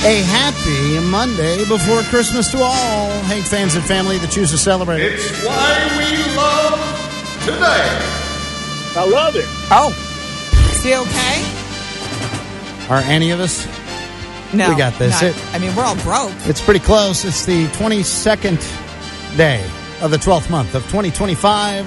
A happy Monday before Christmas to all. Hank fans and family that choose to celebrate. It's why we love today. I love it. Oh. Is he okay? Are any of us? No. We got this. We're all broke. It's pretty close. It's the 22nd day of the 12th month of 2025.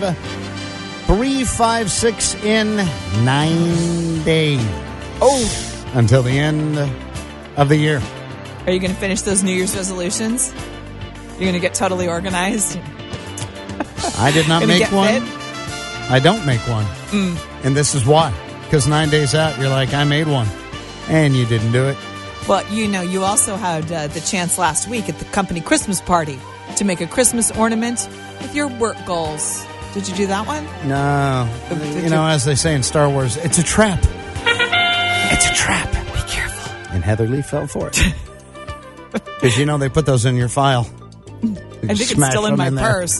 356 in 9 days. Oh. Until the end of the year. Are you going to finish those New Year's resolutions? You're going to get totally organized? I did not make one. Fit? I don't make one. And this is why. Because 9 days out, you're like, I made one. And you didn't do it. Well, you also had the chance last week at the company Christmas party to make a Christmas ornament with your work goals. Did you do that one? No. As they say in Star Wars, it's a trap. It's a trap. Be careful. And Heather Lee fell for it. Because, they put those in your file. I think it's still in my purse.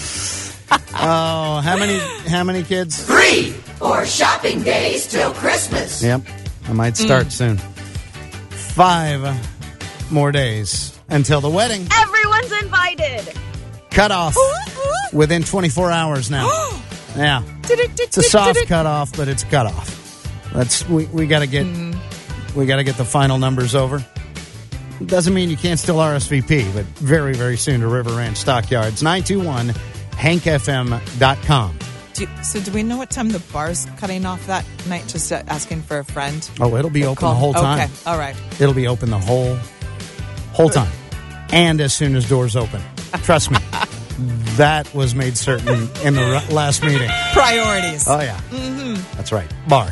Oh, how many kids? 3 more shopping days till Christmas. Yep. I might start soon. 5 more days until the wedding. Everyone's invited. Cut off within 24 hours now. Yeah. It's a soft cutoff, but it's cut off. We got to get the final numbers over. Doesn't mean you can't still RSVP, but very, very soon to River Ranch Stockyards. 921-HankFM.com. Do we know what time the bar's cutting off that night? Just asking for a friend. Oh, it'll be open the whole time. Okay, all right. It'll be open the whole time. And as soon as doors open. Trust me. That was made certain in the last meeting. Priorities. Oh, yeah. That's right. Bar.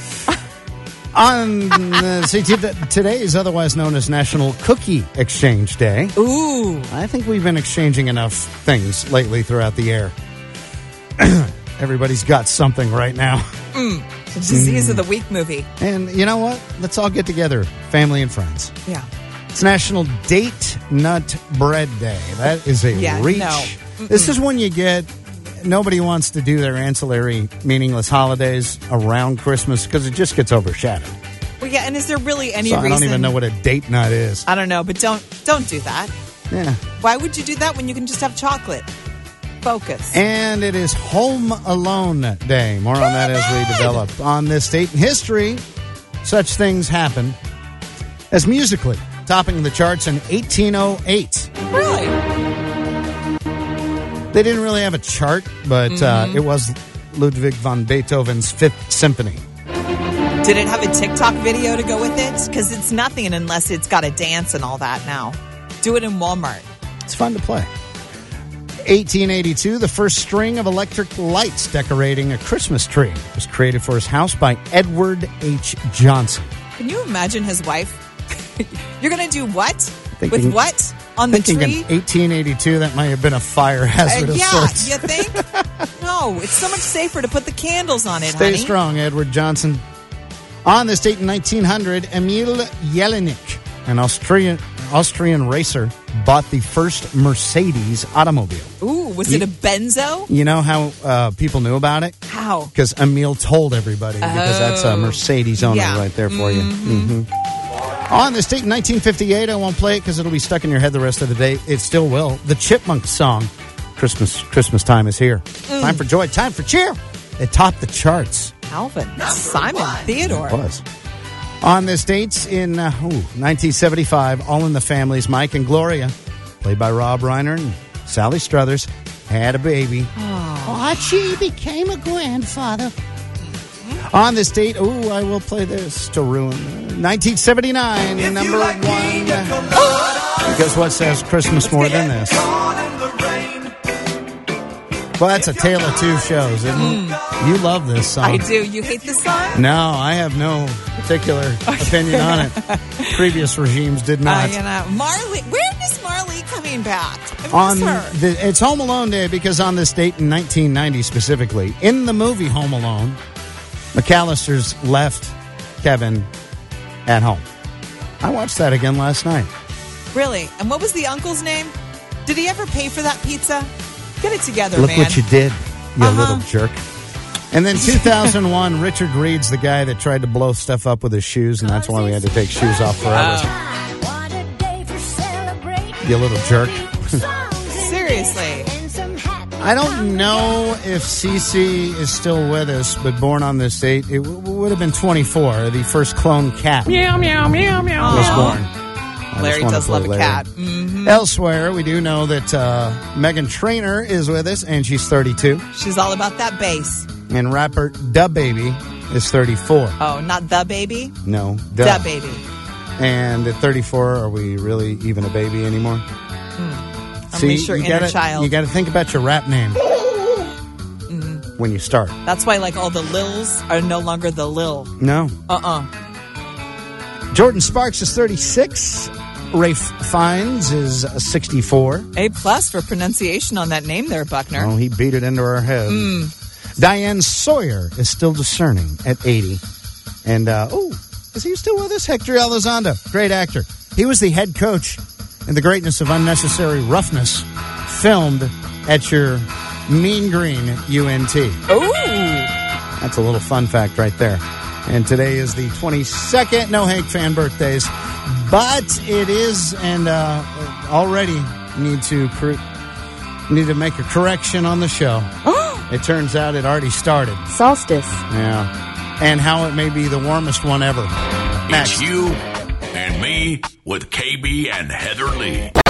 Today is otherwise known as National Cookie Exchange Day. Ooh. I think we've been exchanging enough things lately throughout the air. Everybody's got something right now. Disease of the Week movie. And you know what? Let's all get together, family and friends. Yeah. It's National Date Nut Bread Day. That is a reach. No. This is when nobody wants to do their ancillary, meaningless holidays around Christmas because it just gets overshadowed. Well, yeah, and is there really any reason? I don't even know what a date nut is. I don't know, but don't do that. Yeah. Why would you do that when you can just have chocolate? Focus. And it is Home Alone Day. More on that as we develop. On this date in history, such things happen as Musically topping the charts in 1808. Really? They didn't really have a chart, but it was Ludwig van Beethoven's Fifth Symphony. Did it have a TikTok video to go with it? Because it's nothing unless it's got a dance and all that now. Do it in Walmart. It's fun to play. 1882, the first string of electric lights decorating a Christmas tree was created for his house by Edward H. Johnson. Can you imagine his wife? You're going to do what? With what? On the tree? In 1882, that might have been a fire hazard of sorts. You think? No, it's so much safer to put the candles on it, Stay honey. strong, Edward Johnson. On this date in 1900, Emil Jelinek, an Austrian racer, bought the first Mercedes automobile. Ooh, was it a Benzo? You know how people knew about it? How? Because Emil told everybody, because that's a Mercedes owner right there for you. On this date in 1958, I won't play it because it'll be stuck in your head the rest of the day. It still will. The Chipmunks song, Christmas time is here. Time for joy, time for cheer. It topped the charts. Alvin, Simon, Theodore. It was. On this date in 1975, All in the Family's Mike and Gloria, played by Rob Reiner and Sally Struthers, had a baby. Archie became a grandfather. On this date, I will play this to ruin 1979, number one. Because what says Christmas more than this? Well, that's a tale of two shows, isn't it? You love this song. I do. You hate this song? No, I have no particular opinion on it. Previous regimes did not. Marley, when is Marley coming back? It's Home Alone Day because on this date in 1990 specifically, in the movie Home Alone, McAllister's left Kevin at home. I watched that again last night. Really? And what was the uncle's name? Did he ever pay for that pizza? Get it together, man. Look what you did, you little jerk. And then 2001, Richard Reed's the guy that tried to blow stuff up with his shoes, and that's why we had to take shoes off forever. You little jerk. Seriously. I don't know if Cece is still with us, but born on this date, it would have been 24. The first clone cat Meow, meow, meow, meow. was Aw. born. Larry does love a cat. Elsewhere, we do know that Meghan Trainor is with us, and she's 32. She's all about that bass. And rapper DaBaby is 34. Oh, not the baby? No, The baby. And at 34, are we really even a baby anymore? Unleash your inner child. You got to think about your rap name when you start. That's why, like, all the Lils are no longer the Lil. No. Jordan Sparks is 36. Rafe Fiennes is 64. A+ for pronunciation on that name there, Buckner. Oh, he beat it into our head. Diane Sawyer is still discerning at 80. And, is he still with us? Hector Elizondo, great actor. He was the head coach in The Greatness of Unnecessary Roughness, filmed at your Mean Green UNT. Ooh. That's a little fun fact right there. And today is the 22nd. No Hank fan birthdays. But it is, and already need to make a correction on the show. It turns out it already started. Solstice. Yeah. And how it may be the warmest one ever. Next. It's you and me with KB and Heather Lee.